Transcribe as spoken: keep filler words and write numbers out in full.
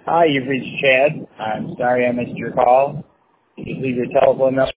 Hi, you've reached Chad. I'm sorry I missed your call. You can leave your telephone number.